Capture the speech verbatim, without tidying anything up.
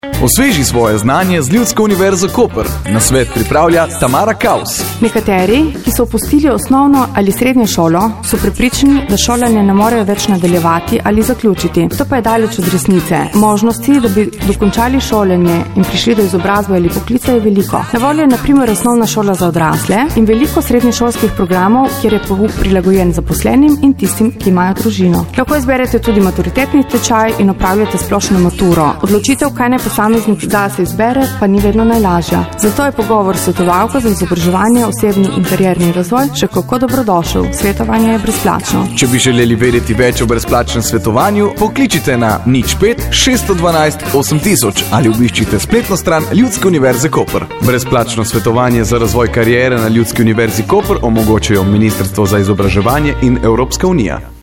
Osveži svoje znanje z Ljudsko univerzo Koper. Na svet pripravlja Tamara Kaus. Nekateri, ki so opustili osnovno ali srednjo šolo, so prepričani, da šolanje ne morejo več nadaljevati ali zaključiti. To pa je daleč od resnice. Možnosti, da bi dokončali šolanje in prišli do izobrazbe ali poklica, je veliko. Na voljo je na primer osnovna šola za odrasle in veliko srednješolskih programov, kjer je pouk prilagojen zaposlenim in tistim, ki imajo družino. Lahko izberete tudi maturitetni tečaj in opravljate splošno maturo. Odločitev, kaj naj posameznik zase izbere, pa ni vedno najlažja. Zato je pogovor s svetovalko za izobraževanje, osebni in karierni razvoj še kako dobrodošel. Svetovanje je brezplačno. Če bi želeli vedeti več o brezplačnem svetovanju, pokličite na nič pet šest jedna dva osem tisoč ali obiščite spletno stran Ljudske univerze Koper. Brezplačno svetovanje za razvoj kariere na Ljudski univerzi Koper omogočajo Ministrstvo za izobraževanje in Evropska unija.